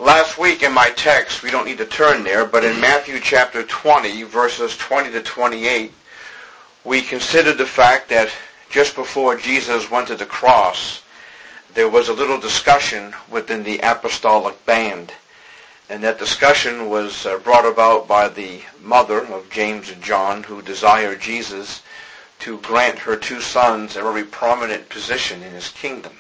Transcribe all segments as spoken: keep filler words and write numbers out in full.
Last week in my text, we don't need to turn there, but in Matthew chapter twenty, verses twenty to twenty-eight, we considered the fact that just before Jesus went to the cross, there was a little discussion within the apostolic band. And that discussion was uh, brought about by the mother of James and John, who desired Jesus to grant her two sons a very prominent position in his kingdom.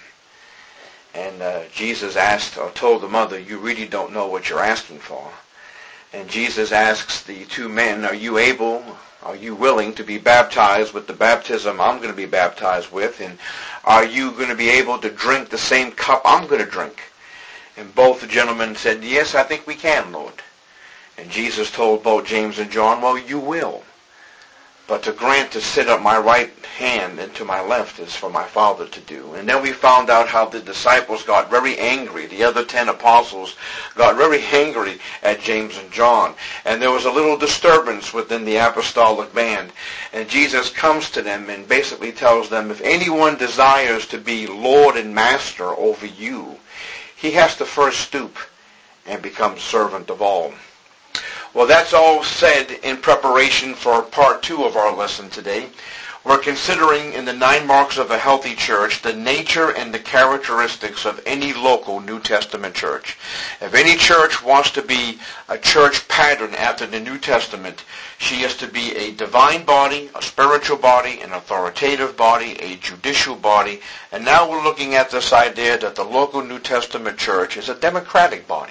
And uh, Jesus asked, or told the mother, you really don't know what you're asking for. And Jesus asks the two men, are you able, are you willing to be baptized with the baptism I'm going to be baptized with? And are you going to be able to drink the same cup I'm going to drink? And both the gentlemen said, yes, I think we can, Lord. And Jesus told both James and John, well, you will. But to grant to sit at my right hand and to my left is for my Father to do. And then we found out how the disciples got very angry. The other ten apostles got very angry at James and John. And there was a little disturbance within the apostolic band. And Jesus comes to them and basically tells them, if anyone desires to be Lord and Master over you, he has to first stoop and become servant of all. Well, that's all said in preparation for part two of our lesson today. We're considering in the nine marks of a healthy church the nature and the characteristics of any local New Testament church. If any church wants to be a church pattern after the New Testament, she is to be a divine body, a spiritual body, an authoritative body, a judicial body. And now we're looking at this idea that the local New Testament church is a democratic body.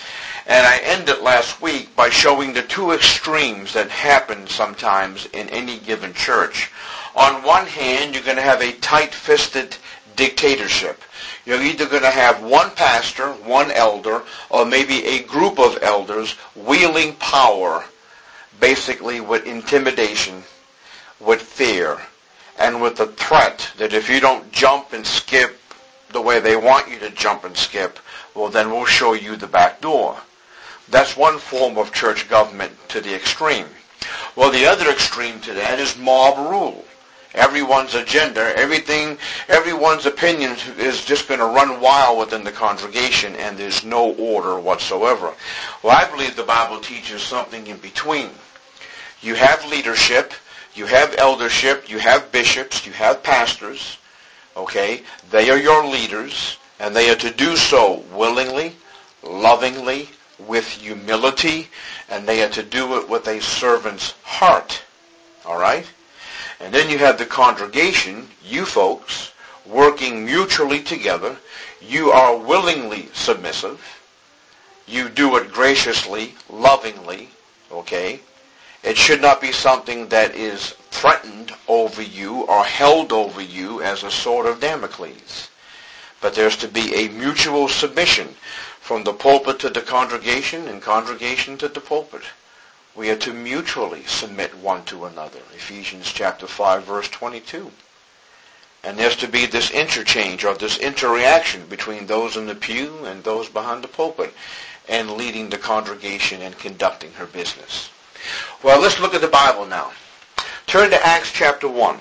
And I ended last week by showing the two extremes that happen sometimes in any given church. On one hand, you're going to have a tight-fisted dictatorship. You're either going to have one pastor, one elder, or maybe a group of elders wielding power, basically with intimidation, with fear, and with the threat that if you don't jump and skip the way they want you to jump and skip, well, then we'll show you the back door. That's one form of church government to the extreme. Well, the other extreme to that is mob rule. Everyone's agenda, everything, everyone's opinion is just going to run wild within the congregation, and there's no order whatsoever. Well, I believe the Bible teaches something in between. You have leadership, you have eldership, you have bishops, you have pastors, okay? They are your leaders, and they are to do so willingly, lovingly, with humility, and they are to do it with a servant's heart. All right? And then you have the congregation, you folks, working mutually together. You are willingly submissive. You do it graciously, lovingly, okay? It should not be something that is threatened over you or held over you as a sword of Damocles. But there's to be a mutual submission from the pulpit to the congregation and congregation to the pulpit. We are to mutually submit one to another. Ephesians chapter five, verse twenty-two. And there's to be this interchange or this interaction between those in the pew and those behind the pulpit and leading the congregation and conducting her business. Well, let's look at the Bible now. Turn to Acts chapter one.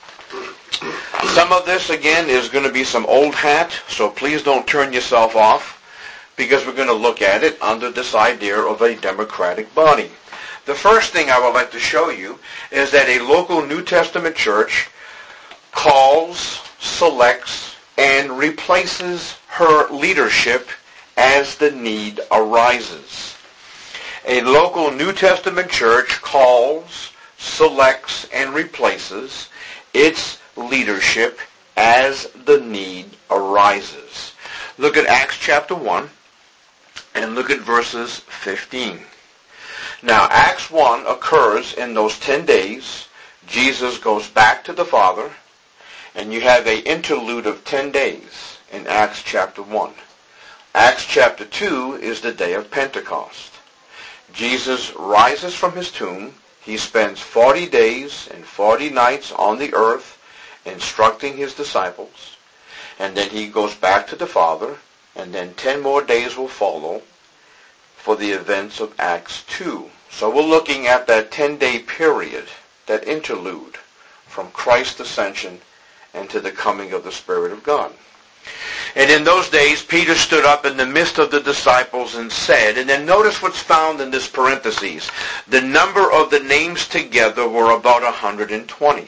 Some of this, again, is going to be some old hat, so please don't turn yourself off, because we're going to look at it under this idea of a democratic body. The first thing I would like to show you is that a local New Testament church calls, selects, and replaces her leadership as the need arises. A local New Testament church calls, selects, and replaces its leadership as the need arises. Look at Acts chapter one. And look at verses fifteen. Now, Acts one occurs in those ten days. Jesus goes back to the Father, and you have an interlude of ten days in Acts chapter one. Acts chapter two is the day of Pentecost. Jesus rises from his tomb. He spends forty days and forty nights on the earth instructing his disciples. And then he goes back to the Father. And then ten more days will follow for the events of Acts two. So we're looking at that ten-day period, that interlude, from Christ's ascension and to the coming of the Spirit of God. And in those days, Peter stood up in the midst of the disciples and said, and then notice what's found in this parentheses, the number of the names together were about one hundred twenty.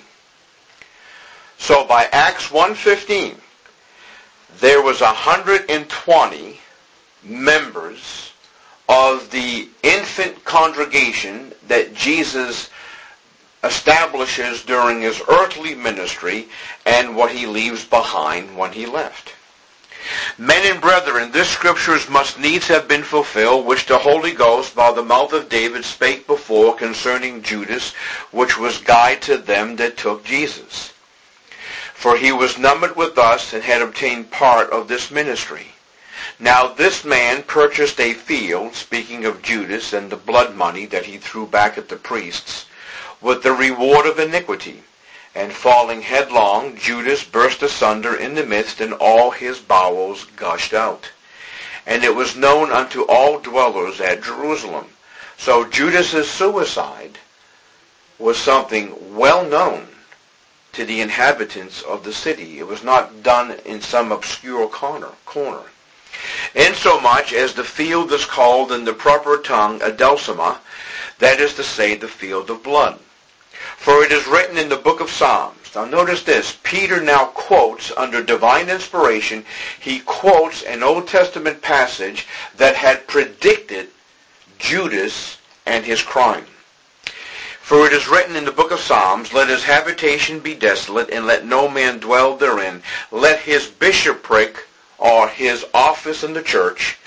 So by Acts one fifteen, there was one hundred twenty members of the infant congregation that Jesus establishes during his earthly ministry and what he leaves behind when he left. Men and brethren, this scriptures must needs have been fulfilled, which the Holy Ghost by the mouth of David spake before concerning Judas, which was guide to them that took Jesus. For he was numbered with us and had obtained part of this ministry. Now this man purchased a field, speaking of Judas and the blood money that he threw back at the priests, with the reward of iniquity. And falling headlong, Judas burst asunder in the midst, and all his bowels gushed out. And it was known unto all dwellers at Jerusalem. So Judas's suicide was something well known to the inhabitants of the city. It was not done in some obscure corner. corner. Insomuch as the field is called in the proper tongue Adelsima, that is to say, the field of blood. For it is written in the book of Psalms. Now notice this. Peter now quotes, under divine inspiration, he quotes an Old Testament passage that had predicted Judas and his crime. For it is written in the book of Psalms, let his habitation be desolate, and let no man dwell therein. Let his bishopric, or his office in the church,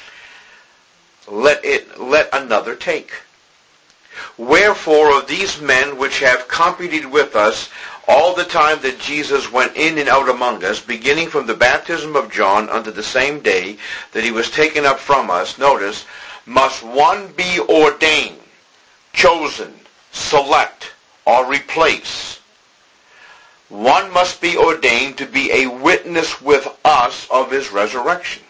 let it let another take. Wherefore of these men which have competed with us all the time that Jesus went in and out among us, beginning from the baptism of John unto the same day that he was taken up from us, notice, must one be ordained, chosen, select, or replace. One must be ordained to be a witness with us of his resurrection.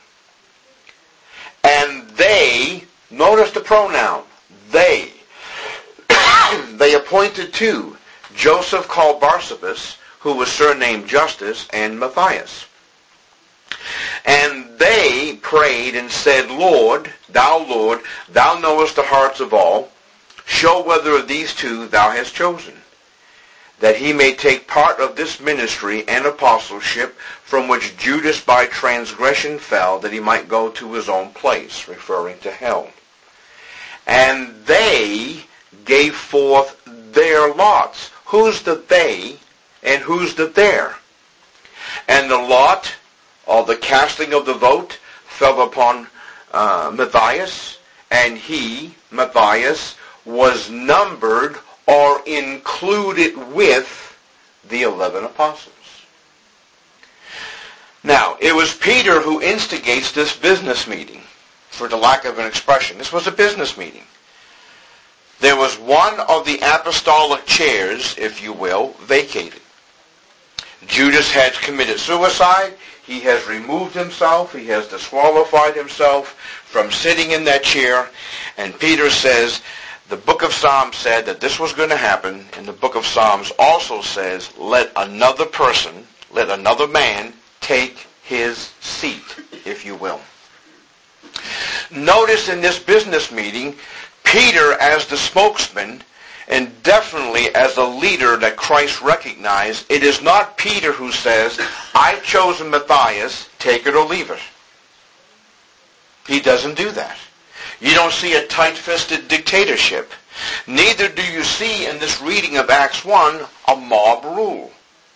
And they, notice the pronoun, they, they appointed two, Joseph called Barsabas, who was surnamed Justus, and Matthias. And they prayed and said, Lord, thou Lord, thou knowest the hearts of all. Show whether of these two thou hast chosen, that he may take part of this ministry and apostleship, from which Judas by transgression fell, that he might go to his own place, referring to hell. And they gave forth their lots. Who's the they and who's the there? And the lot, or the casting of the vote, fell upon uh, Matthias, and he, Matthias, was numbered or included with the eleven apostles. Now, it was Peter who instigates this business meeting, for the lack of an expression. This was a business meeting. There was one of the apostolic chairs, if you will, vacated. Judas had committed suicide. He has removed himself. He has disqualified himself from sitting in that chair. And Peter says, the book of Psalms said that this was going to happen, and the book of Psalms also says, let another person, let another man take his seat, if you will. Notice in this business meeting, Peter as the spokesman, and definitely as a leader that Christ recognized, it is not Peter who says, I've chosen Matthias, take it or leave it. He doesn't do that. You don't see a tight-fisted dictatorship. Neither do you see in this reading of Acts one a mob rule.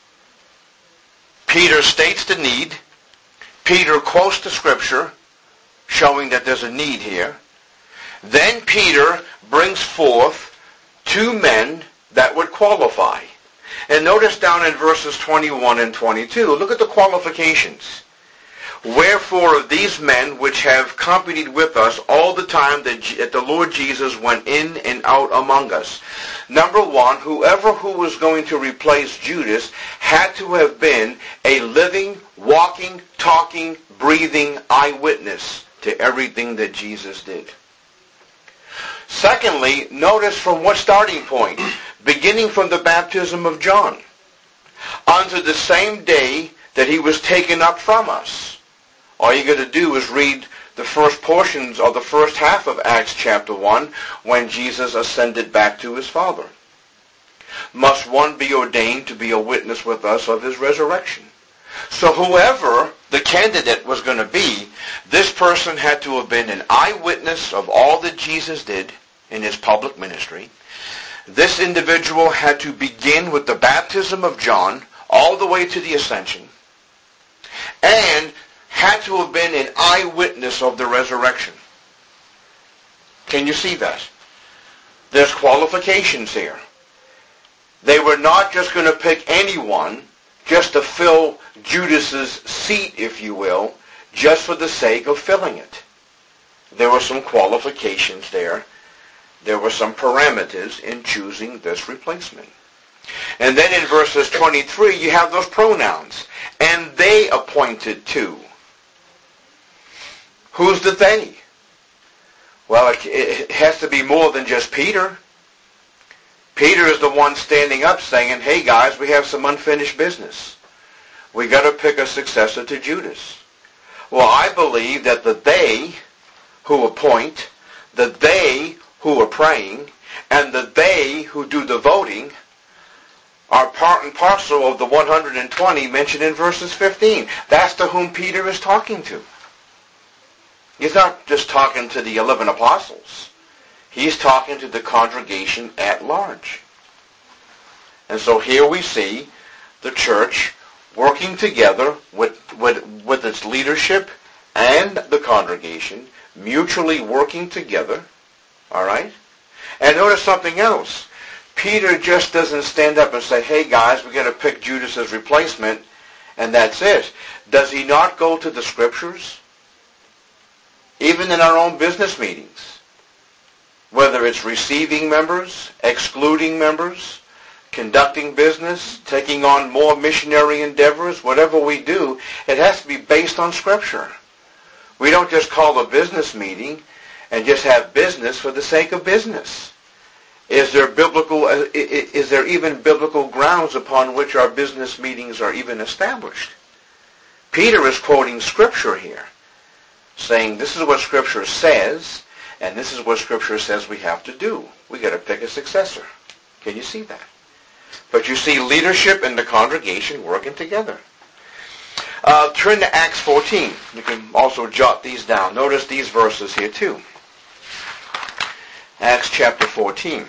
Peter states the need. Peter quotes the scripture, showing that there's a need here. Then Peter brings forth two men that would qualify. And notice down in verses twenty-one and twenty-two, look at the qualifications. Wherefore of these men which have companied with us all the time that the Lord Jesus went in and out among us. Number one, whoever who was going to replace Judas had to have been a living, walking, talking, breathing eyewitness to everything that Jesus did. Secondly, notice from what starting point? Beginning from the baptism of John, unto the same day that he was taken up from us. All you got to do is read the first portions of the first half of Acts chapter one when Jesus ascended back to his Father. Must one be ordained to be a witness with us of his resurrection? So whoever the candidate was going to be, this person had to have been an eyewitness of all that Jesus did in his public ministry. This individual had to begin with the baptism of John all the way to the ascension, and had to have been an eyewitness of the resurrection. Can you see that? There's qualifications here. They were not just going to pick anyone just to fill Judas's seat, if you will, just for the sake of filling it. There were some qualifications there. There were some parameters in choosing this replacement. And then in verses twenty-three, you have those pronouns. And they appointed two. Who's the they? Well, it, it has to be more than just Peter. Peter is the one standing up saying, hey guys, we have some unfinished business. We got to pick a successor to Judas. Well, I believe that the they who appoint, the they who are praying, and the they who do the voting are part and parcel of the one hundred twenty mentioned in verses fifteen. That's to whom Peter is talking to. He's not just talking to the eleven apostles. He's talking to the congregation at large. And so here we see the church working together with, with, with its leadership and the congregation, mutually working together. All right? And notice something else. Peter just doesn't stand up and say, hey guys, we're going to pick Judas's replacement, and that's it. Does he not go to the scriptures? Even in our own business meetings. Whether it's receiving members, excluding members, conducting business, taking on more missionary endeavors, whatever we do, it has to be based on Scripture. We don't just call a business meeting and just have business for the sake of business. Is there biblical? Is there even biblical grounds upon which our business meetings are even established? Peter is quoting Scripture here, saying this is what Scripture says, and this is what Scripture says we have to do. We got to pick a successor. Can you see that? But you see leadership and the congregation working together. Uh, turn to Acts fourteen. You can also jot these down. Notice these verses here too. Acts chapter fourteen.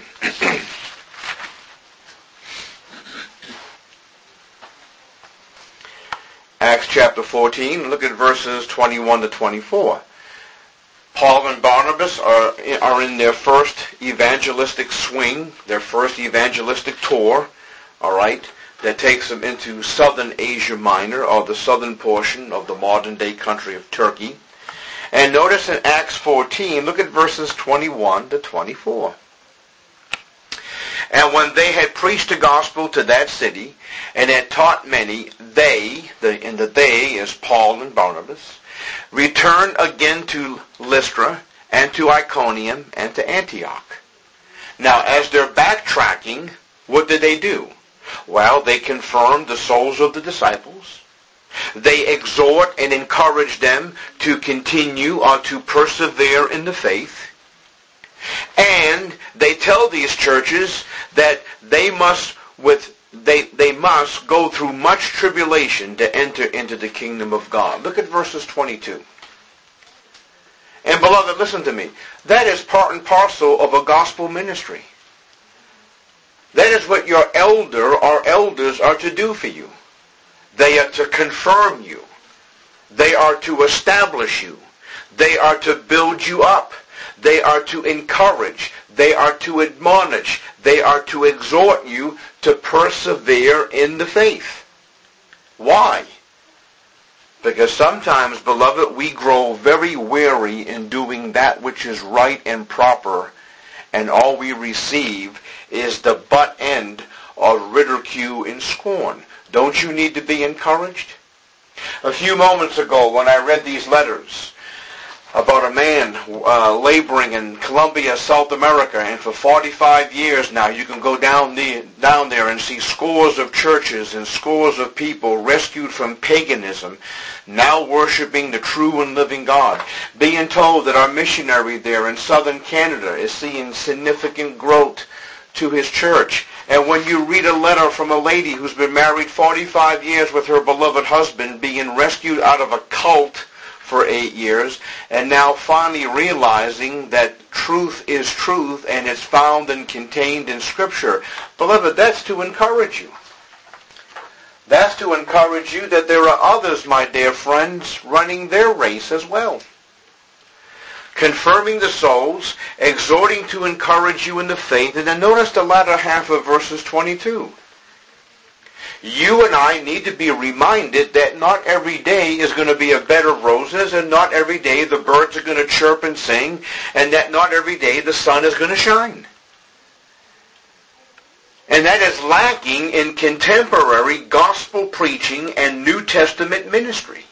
Acts chapter fourteen, look at verses twenty-one to twenty-four. Paul and Barnabas are, are in their first evangelistic swing, their first evangelistic tour, all right, that takes them into southern Asia Minor, or the southern portion of the modern-day country of Turkey. And notice in Acts fourteen, look at verses twenty-one to twenty-four. And when they had preached the gospel to that city, and had taught many, they, the, and the they is Paul and Barnabas, returned again to Lystra, and to Iconium, and to Antioch. Now, as they're backtracking, what did they do? Well, they confirmed the souls of the disciples. They exhort and encourage them to continue or to persevere in the faith. And they tell these churches that they must with they they must go through much tribulation to enter into the kingdom of God. Look at verses twenty-two. And beloved, listen to me. That is part and parcel of a gospel ministry. That is what your elder or elders are to do for you. They are to confirm you. They are to establish you. They are to build you up. They are to encourage. They are to admonish. They are to exhort you to persevere in the faith. Why? Because sometimes, beloved, we grow very weary in doing that which is right and proper, and all we receive is the butt end of ridicule and scorn. Don't you need to be encouraged? A few moments ago, when I read these letters, about a man uh, laboring in Colombia, South America, and for forty-five years now you can go down, the, down there and see scores of churches and scores of people rescued from paganism, now worshiping the true and living God. Being told that our missionary there in southern Canada is seeing significant growth to his church. And when you read a letter from a lady who's been married forty-five years with her beloved husband, being rescued out of a cult for eight years, and now finally realizing that truth is truth and it's found and contained in Scripture. Beloved, that's to encourage you. That's to encourage you that there are others, my dear friends, running their race as well. Confirming the souls, exhorting to encourage you in the faith, and then notice the latter half of verses twenty-two. You and I need to be reminded that not every day is going to be a bed of roses, and not every day the birds are going to chirp and sing, and that not every day the sun is going to shine. And that is lacking in contemporary gospel preaching and New Testament ministry.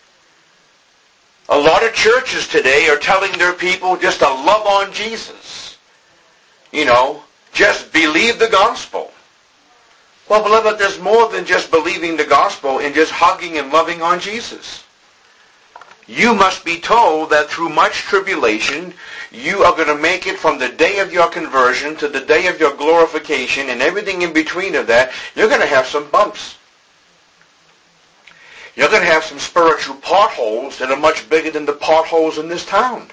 A lot of churches today are telling their people just to love on Jesus. You know, just believe the gospel. Well, beloved, there's more than just believing the gospel and just hugging and loving on Jesus. You must be told that through much tribulation, you are going to make it from the day of your conversion to the day of your glorification, and everything in between of that. You're going to have some bumps. You're going to have some spiritual potholes that are much bigger than the potholes in this town.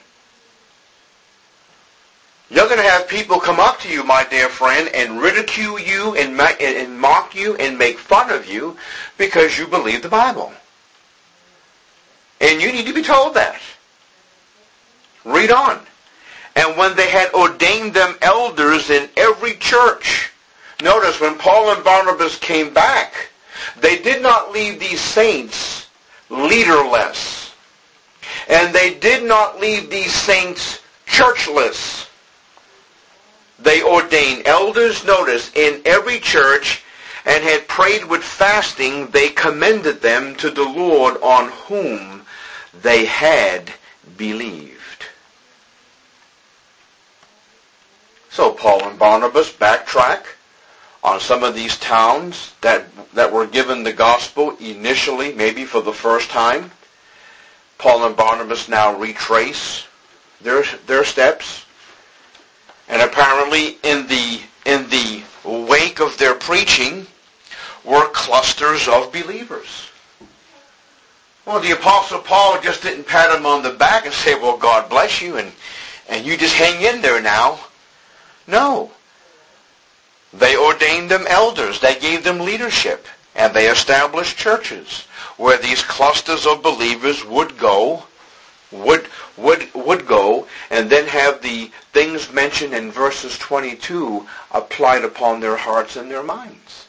You're going to have people come up to you, my dear friend, and ridicule you and, ma- and mock you and make fun of you because you believe the Bible. And you need to be told that. Read on. And when they had ordained them elders in every church. Notice when Paul and Barnabas came back, they did not leave these saints leaderless. And they did not leave these saints churchless. They ordained elders, notice, in every church, and had prayed with fasting. They commended them to the Lord on whom they had believed. So Paul and Barnabas backtrack on some of these towns that, that were given the gospel initially, maybe for the first time. Paul and Barnabas now retrace their, their steps. And apparently in the, in the wake of their preaching were clusters of believers. Well, the Apostle Paul just didn't pat them on the back and say, well, God bless you, and, and you just hang in there now. No. They ordained them elders. They gave them leadership. And they established churches where these clusters of believers would go, would would would go, and then have the things mentioned in verses twenty-two applied upon their hearts and their minds.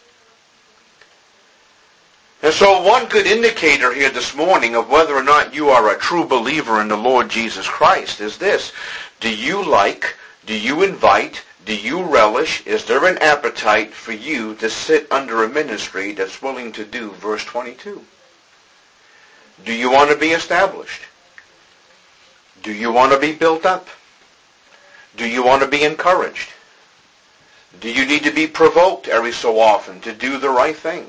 And so one good indicator here this morning of whether or not you are a true believer in the Lord Jesus Christ is this. Do you like, do you invite, do you relish, is there an appetite for you to sit under a ministry that's willing to do verse twenty-two? Do you want to be established? Do you want to be built up? Do you want to be encouraged? Do you need to be provoked every so often to do the right thing?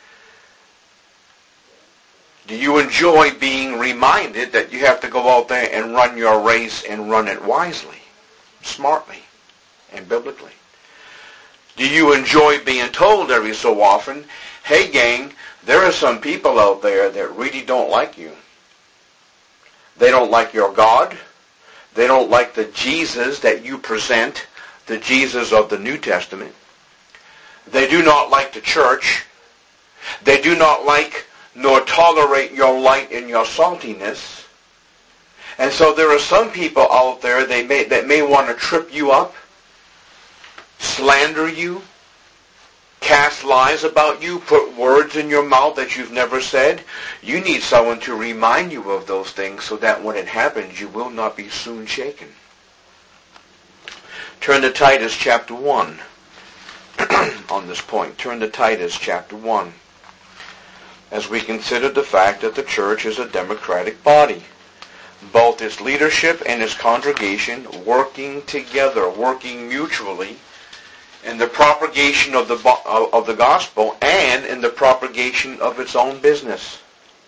Do you enjoy being reminded that you have to go out there and run your race and run it wisely, smartly, and biblically? Do you enjoy being told every so often, hey gang, there are some people out there that really don't like you. They don't like your God. They don't like the Jesus that you present, the Jesus of the New Testament. They do not like the church. They do not like nor tolerate your light and your saltiness. And so there are some people out there they may, that may want to trip you up, slander you, cast lies about you, put words in your mouth that you've never said. You need someone to remind you of those things so that when it happens, you will not be soon shaken. Turn to Titus chapter one on this point. Turn to Titus chapter one as we consider the fact that the church is a democratic body. both its leadership and its congregation working together, working mutually in the propagation of the of the gospel and in the propagation of its own business.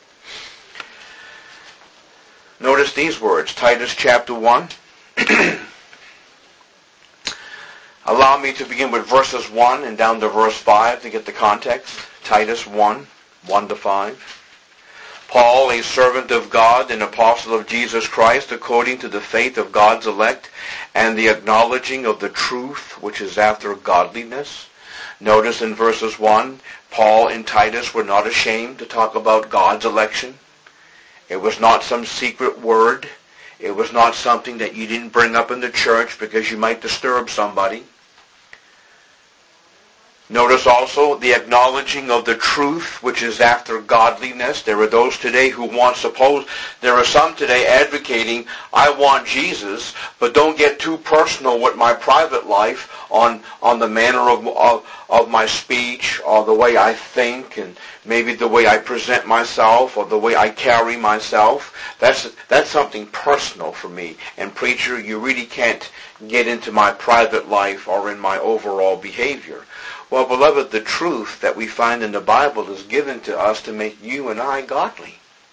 Notice these words, Titus chapter one. Allow me to begin with verses one and down to verse five to get the context. Titus one, one to five. Paul, a servant of God and apostle of Jesus Christ, according to the faith of God's elect and the acknowledging of the truth which is after godliness. Notice in verses one, Paul and Titus were not ashamed to talk about God's election. It was not some secret word. It was not something that you didn't bring up in the church because you might disturb somebody. Notice also the acknowledging of the truth which is after godliness. There are those today who want, suppose, there are some today advocating, I want Jesus, but don't get too personal with my private life on, on the manner of, of, of my speech or the way I think and maybe the way I present myself or the way I carry myself. That's, that's something personal for me. And preacher, you really can't get into my private life or in my overall behavior. Well, beloved, the truth that we find in the Bible is given to us to make you and I godly.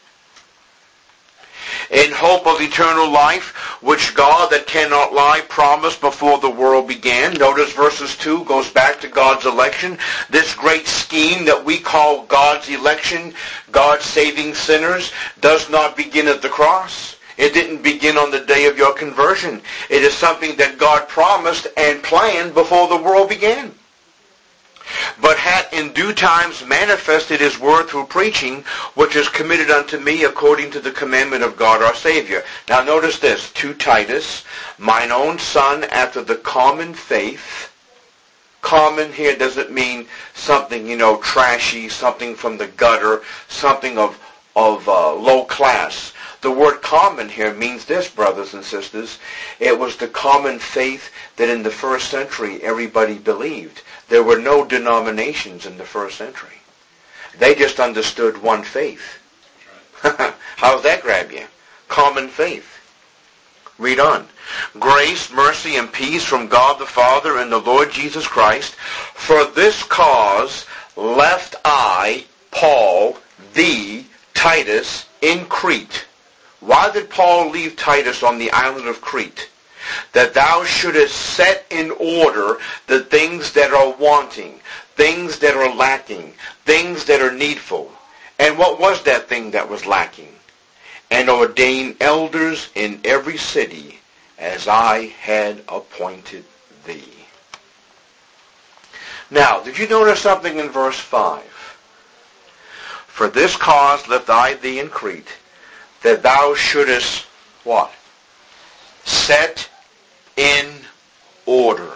In hope of eternal life, which God that cannot lie promised before the world began. Notice verses two goes back to God's election. This great scheme that we call God's election, God saving sinners, does not begin at the cross. It didn't begin on the day of your conversion. It is something that God promised and planned before the world began, but hath in due times manifested his word through preaching, which is committed unto me according to the commandment of God our Savior. Now notice this, to Titus, mine own son after the common faith. Common here doesn't mean something, you know, trashy, something from the gutter, something of, of uh, low class. The word common here means this, brothers and sisters. It was the common faith that in the first century everybody believed. There were no denominations in the first century. They just understood one faith. How's that grab you? Common faith. Read on. Grace, mercy, and peace from God the Father and the Lord Jesus Christ. For this cause left I, Paul, thee, Titus, in Crete. Why did Paul leave Titus on the island of Crete? That thou shouldest set in order the things that are wanting, things that are lacking, things that are needful. And what was that thing that was lacking? And ordain elders in every city, as I had appointed thee. Now, did you notice something in verse five? For this cause left I thee in Crete, that thou shouldest, what? Set in order.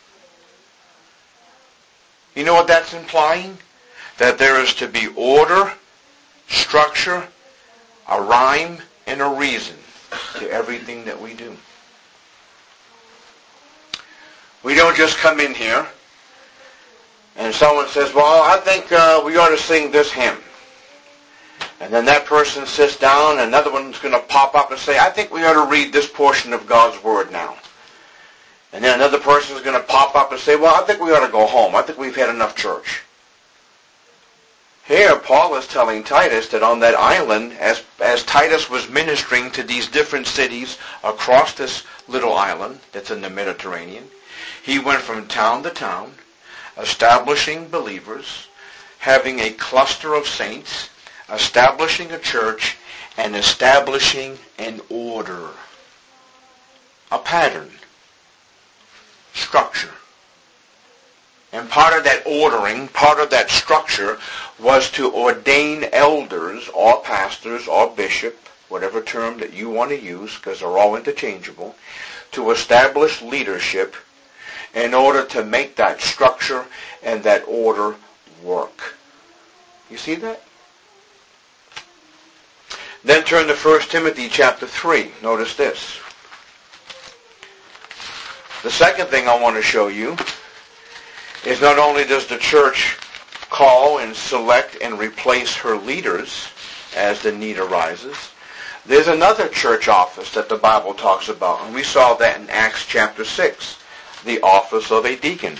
You know what that's implying? That there is to be order, structure, a rhyme, and a reason to everything that we do. We don't just come in here and someone says, well, I think uh, we ought to sing this hymn. And then that person sits down and another one's going to pop up and say, I think we ought to read this portion of God's Word now. And then another person is going to pop up and say, well, I think we ought to go home. I think we've had enough church. Here, Paul is telling Titus that on that island, as, as Titus was ministering to these different cities across this little island that's in the Mediterranean, he went from town to town, establishing believers, having a cluster of saints, establishing a church, and establishing an order, a pattern, structure. And part of that ordering, part of that structure, was to ordain elders or pastors or bishop, whatever term that you want to use, because they're all interchangeable, to establish leadership in order to make that structure and that order work. You see that? Then turn to First Timothy chapter three. Notice this. The second thing I want to show you is not only does the church call and select and replace her leaders as the need arises, There's another church office that the Bible talks about, and we saw that in Acts chapter six, the office of a deacon.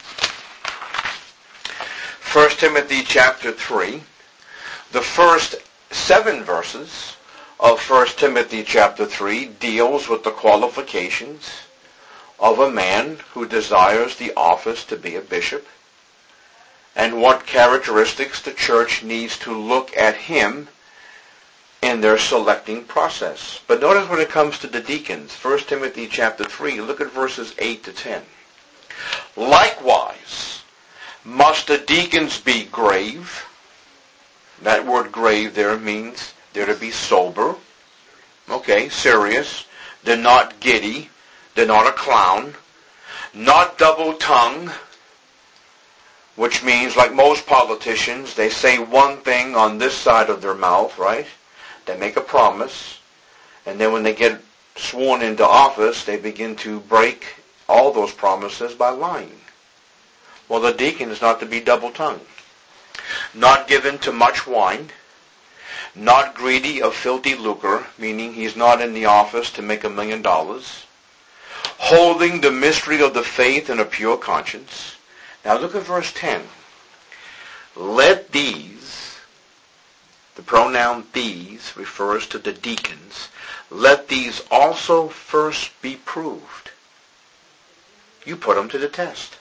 First Timothy chapter three, the first seven verses of First Timothy chapter three deals with the qualifications of a man who desires the office to be a bishop, and what characteristics the church needs to look at him in their selecting process. But notice when it comes to the deacons, First Timothy chapter three, look at verses eight to ten. Likewise, must the deacons be grave? That word grave there means they're to be sober. Okay, serious. They're not giddy. They're not a clown. Not double-tongued, which means, like most politicians, they say one thing on this side of their mouth, right? They make a promise, and then when they get sworn into office, they begin to break all those promises by lying. Well, the deacon is not to be double-tongued. Not given to much wine. Not greedy of filthy lucre, meaning he's not in the office to make a million dollars. Holding the mystery of the faith in a pure conscience. Now look at verse ten. Let these, the pronoun these refers to the deacons, let these also first be proved. You put them to the test.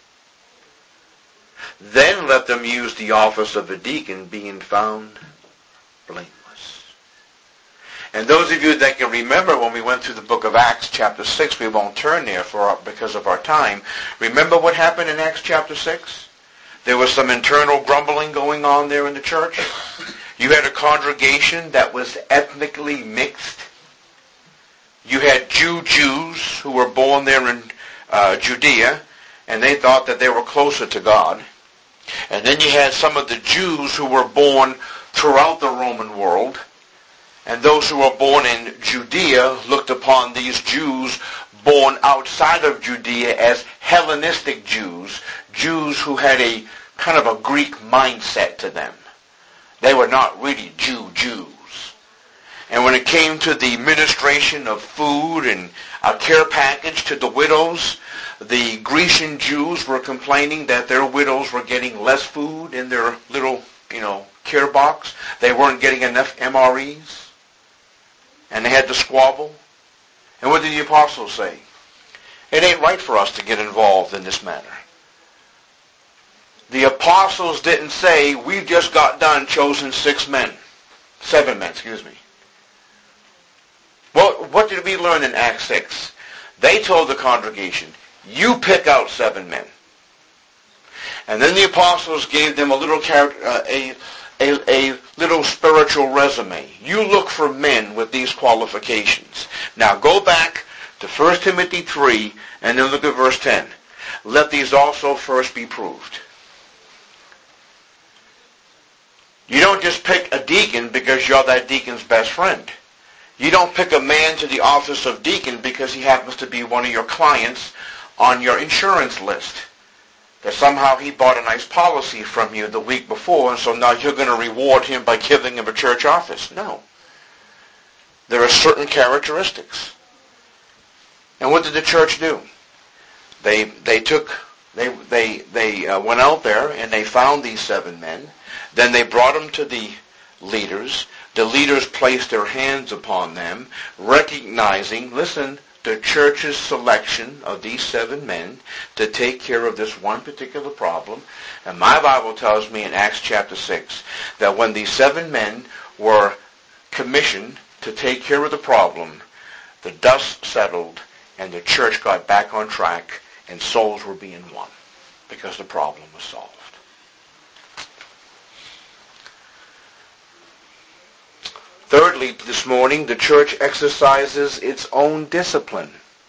Then let them use the office of a deacon, being found blameless. And those of you that can remember when we went through the book of Acts chapter six, we won't turn there for our, because of our time. Remember what happened in Acts chapter six? There was some internal grumbling going on there in the church. You had a congregation that was ethnically mixed. You had Jew Jews who were born there in uh, Judea, and they thought that they were closer to God. And then you had some of the Jews who were born throughout the Roman world, and those who were born in Judea looked upon these Jews born outside of Judea as Hellenistic Jews, Jews who had a kind of a Greek mindset to them. They were not really Jew Jews. And when it came to the ministration of food and a care package to the widows, the Grecian Jews were complaining that their widows were getting less food in their little, you know, care box. They weren't getting enough M R Es. And they had to squabble. And what did the apostles say? It ain't right for us to get involved in this matter. The apostles didn't say, we've just got done chosen six men. Seven men, excuse me. Well, what did we learn in Acts six? They told the congregation, you pick out seven men. And then the apostles gave them a little character, uh, a, a, a little spiritual resume. You look for men with these qualifications. Now go back to First Timothy three and then look at verse ten. Let these also first be proved. You don't just pick a deacon because you're that deacon's best friend. You don't pick a man to the office of deacon because he happens to be one of your clients on your insurance list. That somehow he bought a nice policy from you the week before, and so now you're going to reward him by giving him a church office. No. There are certain characteristics. And what did the church do? They they took they they they uh, went out there and they found these seven men. Then they brought them to the leaders. The leaders placed their hands upon them, recognizing, listen, the church's selection of these seven men to take care of this one particular problem. And my Bible tells me in Acts chapter six that when these seven men were commissioned to take care of the problem, the dust settled and the church got back on track and souls were being won because the problem was solved. Thirdly, this morning, the church exercises its own discipline.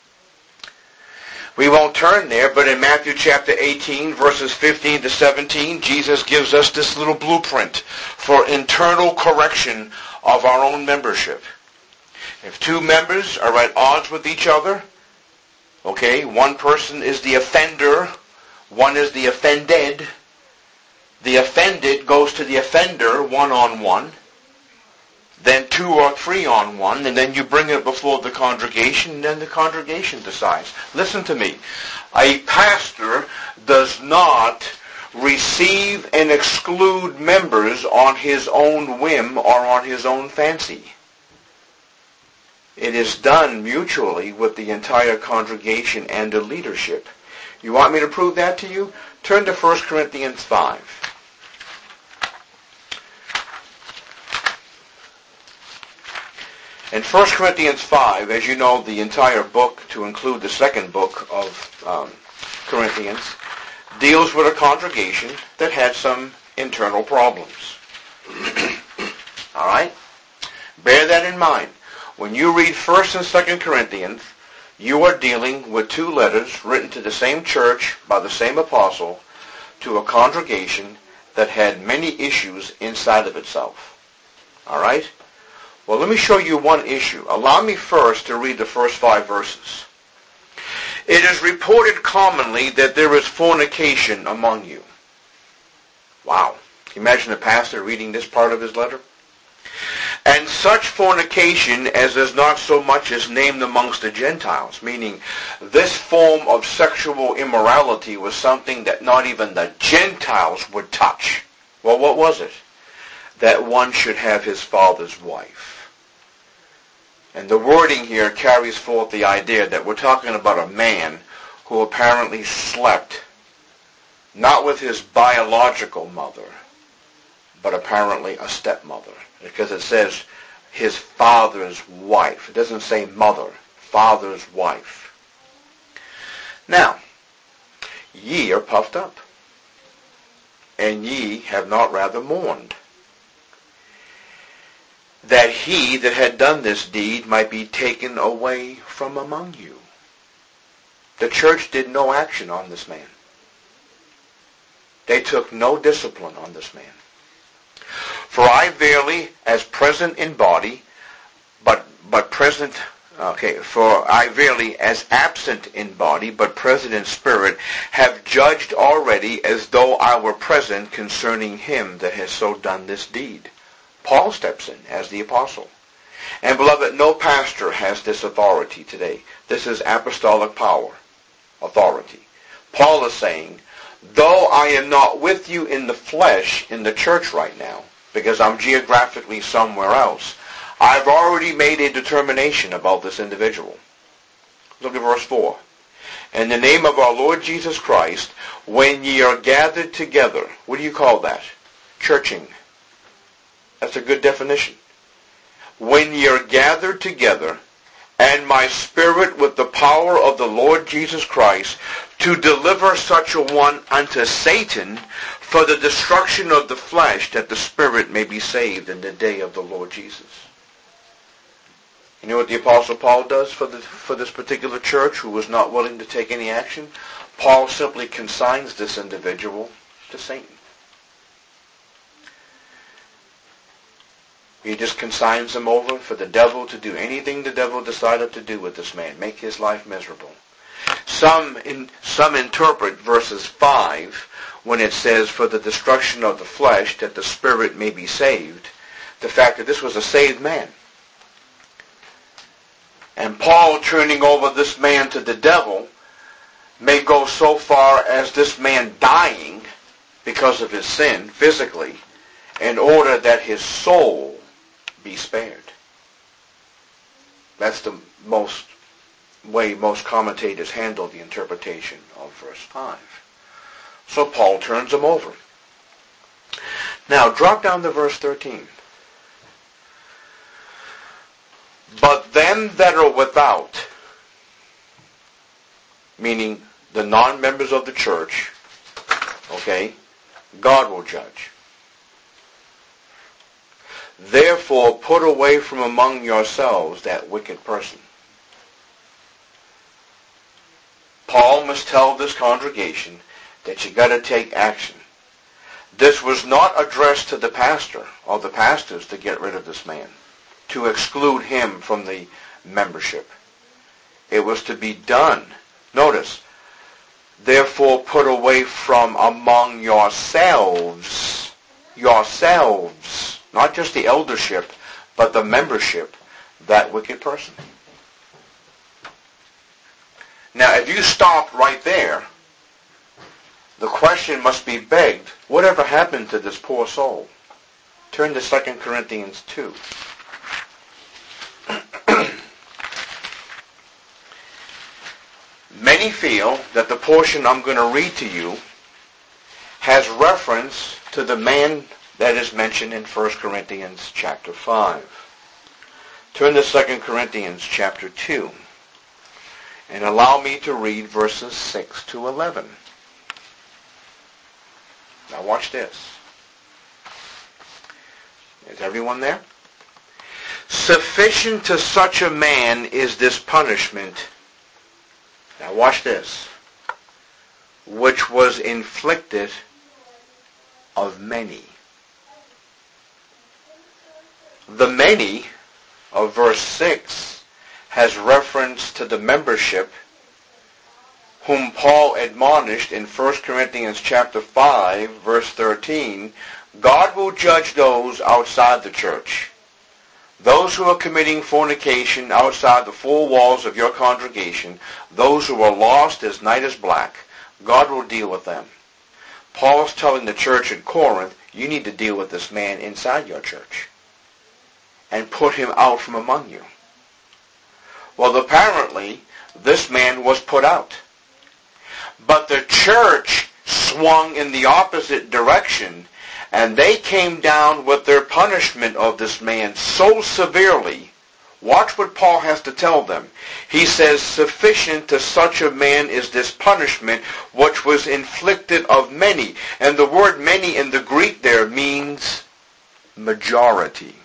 We won't turn there, but in Matthew chapter eighteen, verses fifteen to seventeen, Jesus gives us this little blueprint for internal correction of our own membership. If two members are at odds with each other, okay, one person is the offender, one is the offended, the offended goes to the offender one-on-one. then two or three on one, and then you bring it before the congregation, and then the congregation decides. Listen to me. A pastor does not receive and exclude members on his own whim or on his own fancy. It is done mutually with the entire congregation and the leadership. You want me to prove that to you? Turn to First Corinthians five. In First Corinthians five, as you know, the entire book, to include the second book of um, Corinthians, deals with a congregation that had some internal problems. All right? Bear that in mind. When you read First and Second Corinthians, you are dealing with two letters written to the same church by the same apostle to a congregation that had many issues inside of itself. All right? Well, let me show you one issue. Allow me first to read the first five verses. It is reported commonly that there is fornication among you. Wow. Can you imagine a pastor reading this part of his letter? And such fornication as is not so much as named amongst the Gentiles, meaning this form of sexual immorality was something that not even the Gentiles would touch. Well, what was it? That one should have his father's wife. And the wording here carries forth the idea that we're talking about a man who apparently slept not with his biological mother, but apparently a stepmother. Because it says his father's wife. It doesn't say mother, father's wife. Now, ye are puffed up, and ye have not rather mourned, that he that had done this deed might be taken away from among you. The church did no action on this man. They took no discipline on this man. For I verily, as present in body, but but present, okay, for I verily, as absent in body, but present in spirit, have judged already as though I were present concerning him that has so done this deed. Paul steps in as the apostle. And beloved, no pastor has this authority today. This is apostolic power, authority. Paul is saying, though I am not with you in the flesh in the church right now, because I'm geographically somewhere else, I've already made a determination about this individual. Look at verse four. In the name of our Lord Jesus Christ, when ye are gathered together, what do you call that? Churching. That's a good definition. When ye are gathered together, and my spirit with the power of the Lord Jesus Christ, to deliver such a one unto Satan for the destruction of the flesh, that the spirit may be saved in the day of the Lord Jesus. You know what the Apostle Paul does for, the, for this particular church who was not willing to take any action? Paul simply consigns this individual to Satan. He just consigns him over for the devil to do anything the devil decided to do with this man, make his life miserable. Some in, some interpret verses five when it says, for the destruction of the flesh, that the spirit may be saved, the fact that this was a saved man. And Paul turning over this man to the devil may go so far as this man dying because of his sin physically, in order that his soul be spared. That's the most way most commentators handle the interpretation of verse five. So Paul turns him over. Now drop down to verse thirteen. But them that are without, meaning the non-members of the church, okay, God will judge. Therefore put away from among yourselves that wicked person. Paul must tell this congregation that you got to take action. This was not addressed to the pastor or the pastors to get rid of this man, to exclude him from the membership. It was to be done. Notice, therefore put away from among yourselves, yourselves, not just the eldership, but the membership, that wicked person. Now, if you stop right there, the question must be begged, whatever happened to this poor soul? Turn to Second Corinthians two. Many feel that the portion I'm going to read to you has reference to the man that is mentioned in First Corinthians chapter five. Turn to Second Corinthians chapter two and allow me to read verses six to eleven. Now watch this. Is everyone there? Sufficient to such a man is this punishment. Now watch this. Which was inflicted of many. The many of verse six has reference to the membership whom Paul admonished in First Corinthians chapter five, verse thirteen, God will judge those outside the church. Those who are committing fornication outside the four walls of your congregation, those who are lost as night is black, God will deal with them. Paul's telling the church at Corinth, you need to deal with this man inside your church and put him out from among you. Well, apparently, this man was put out. But the church swung in the opposite direction, and they came down with their punishment of this man so severely. Watch what Paul has to tell them. He says, sufficient to such a man is this punishment which was inflicted of many. And the word many in the Greek there means majority.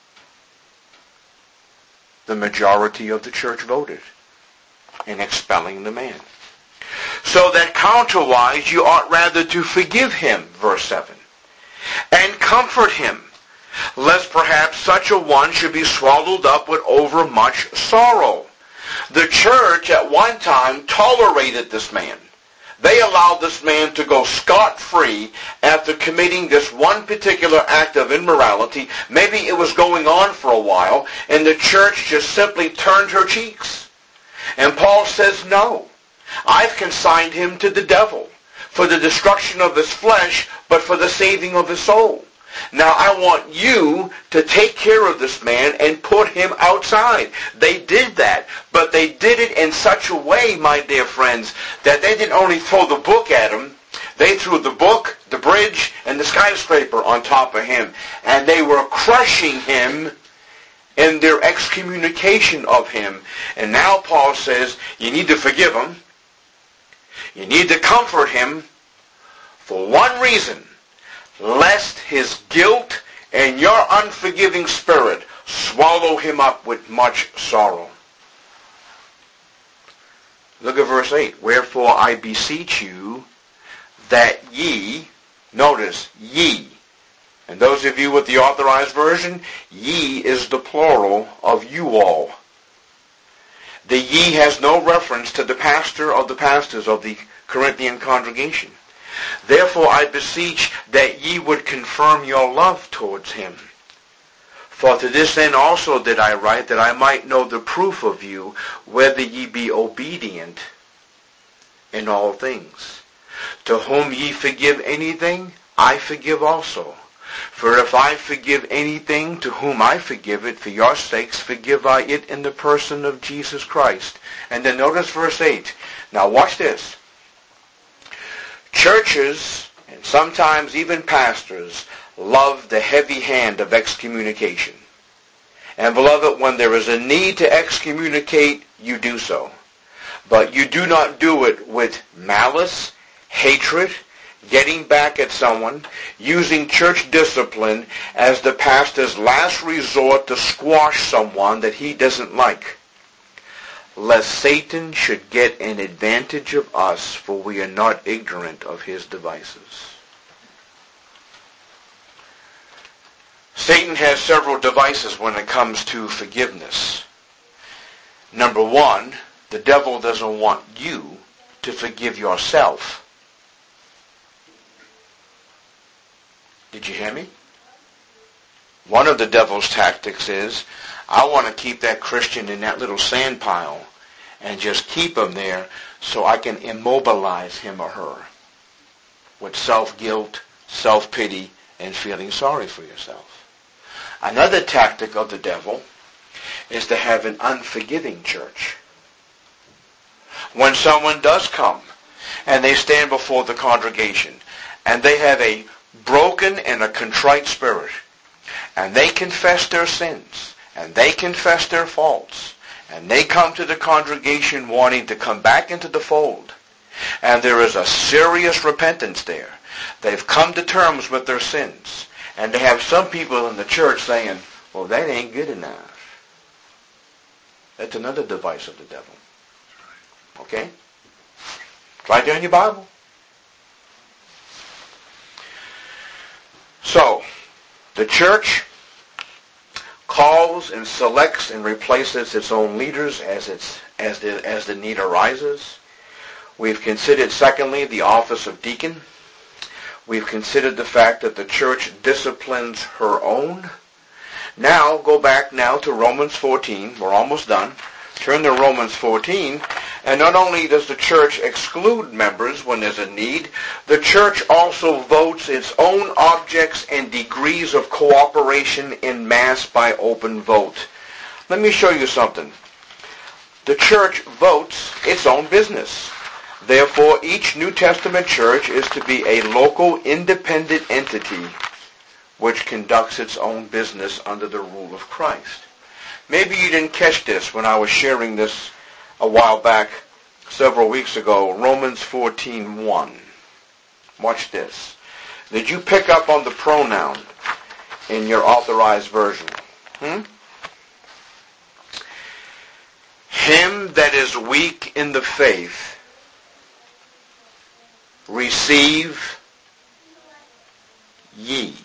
The majority of the church voted in expelling the man. So that counterwise you ought rather to forgive him, verse seven, and comfort him, lest perhaps such a one should be swallowed up with overmuch sorrow. The church at one time tolerated this man. They allowed this man to go scot-free after committing this one particular act of immorality. Maybe it was going on for a while, and the church just simply turned her cheeks. And Paul says, no, I've consigned him to the devil for the destruction of his flesh, but for the saving of his soul. Now I want you to take care of this man and put him outside. They did that, but they did it in such a way, my dear friends, that they didn't only throw the book at him, they threw the book, the bridge, and the skyscraper on top of him. And they were crushing him in their excommunication of him. And now Paul says, you need to forgive him. You need to comfort him for one reason, lest his guilt and your unforgiving spirit swallow him up with much sorrow. Look at verse eight. Wherefore I beseech you that ye, notice, ye, and those of you with the authorized version, ye is the plural of you all. The ye has no reference to the pastor or the pastors of the Corinthian congregation. Therefore I beseech that ye would confirm your love towards him. For to this end also did I write, that I might know the proof of you, whether ye be obedient in all things. To whom ye forgive anything, I forgive also. For if I forgive anything, to whom I forgive it, for your sakes forgive I it in the person of Jesus Christ. And then notice verse eight. Now watch this. Churches, and sometimes even pastors, love the heavy hand of excommunication. And beloved, when there is a need to excommunicate, you do so. But you do not do it with malice, hatred, getting back at someone, using church discipline as the pastor's last resort to squash someone that he doesn't like, lest Satan should get an advantage of us, for we are not ignorant of his devices. Satan has several devices when it comes to forgiveness. Number one, the devil doesn't want you to forgive yourself. Did you hear me? One of the devil's tactics is, I want to keep that Christian in that little sand pile and just keep him there so I can immobilize him or her with self-guilt, self-pity, and feeling sorry for yourself. Another tactic of the devil is to have an unforgiving church. When someone does come and they stand before the congregation and they have a broken and a contrite spirit, and they confess their sins, and they confess their faults, and they come to the congregation wanting to come back into the fold, and there is a serious repentance there. They've come to terms with their sins, and they have some people in the church saying, well, that ain't good enough. That's another device of the devil. Okay? It's right there in your Bible. So, the church calls and selects and replaces its own leaders as its as the as the need arises. We've considered, secondly, the office of deacon. We've considered the fact that the church disciplines her own. Now, go back now to Romans fourteen. We're almost done. Turn to Romans fourteen. And not only does the church exclude members when there's a need, the church also votes its own objects and degrees of cooperation in mass by open vote. Let me show you something. The church votes its own business. Therefore, each New Testament church is to be a local, independent entity which conducts its own business under the rule of Christ. Maybe you didn't catch this when I was sharing this a while back, several weeks ago, Romans fourteen one. Watch this. Did you pick up on the pronoun in your authorized version? Hmm? Him that is weak in the faith, receive ye.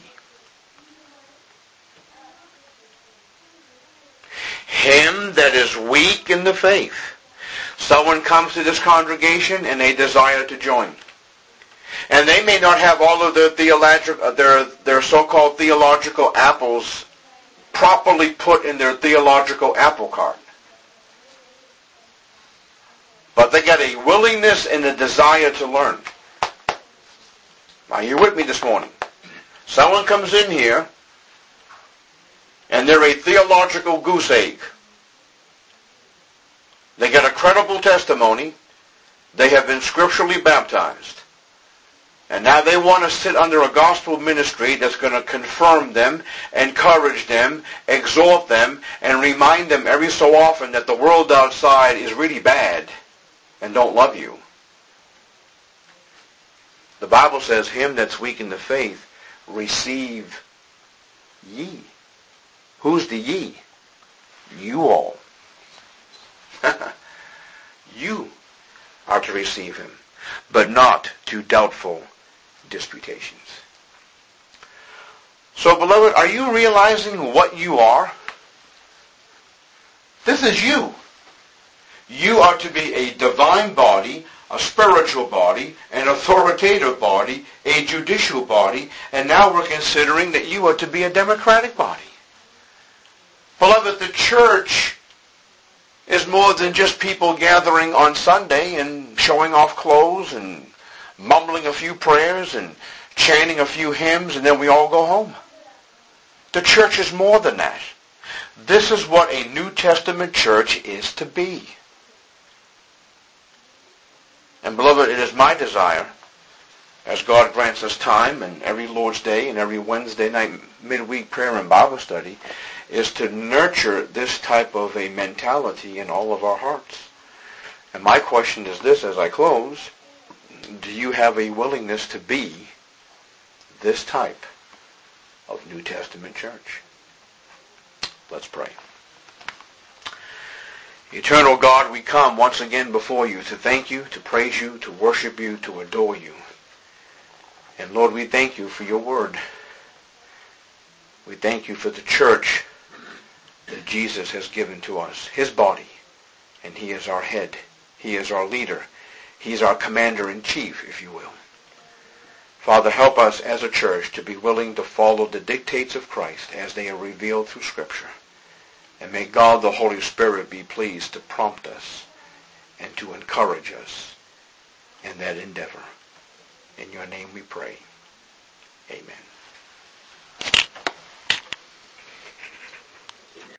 Him that is weak in the faith. Someone comes to this congregation and they desire to join. And they may not have all of their theological, their, their so-called theological apples properly put in their theological apple cart. But they got a willingness and a desire to learn. Are you with me this morning? Someone comes in here and they're a theological goose egg. They get a credible testimony. They have been scripturally baptized. And now they want to sit under a gospel ministry that's going to confirm them, encourage them, exhort them, and remind them every so often that the world outside is really bad and don't love you. The Bible says, him that's weak in the faith, receive ye. Who's the ye? You all. You are to receive him, but not to doubtful disputations. So, beloved, are you realizing what you are? This is you. You are to be a divine body, a spiritual body, an authoritative body, a judicial body, and now we're considering that you are to be a democratic body. Beloved, the church is more than just people gathering on Sunday and showing off clothes and mumbling a few prayers and chanting a few hymns and then we all go home. The church is more than that. This is what a New Testament church is to be. And beloved, it is my desire, as God grants us time and every Lord's Day and every Wednesday night midweek prayer and Bible study, is to nurture this type of a mentality in all of our hearts. And my question is this as I close: do you have a willingness to be this type of New Testament church? Let's pray. Eternal God, we come once again before you to thank you, to praise you, to worship you, to adore you. And Lord, we thank you for your word. We thank you for the church that Jesus has given to us, his body, and he is our head. He is our leader. He is our commander-in-chief, if you will. Father, help us as a church to be willing to follow the dictates of Christ as they are revealed through Scripture. And may God the Holy Spirit be pleased to prompt us and to encourage us in that endeavor. In your name we pray. Amen.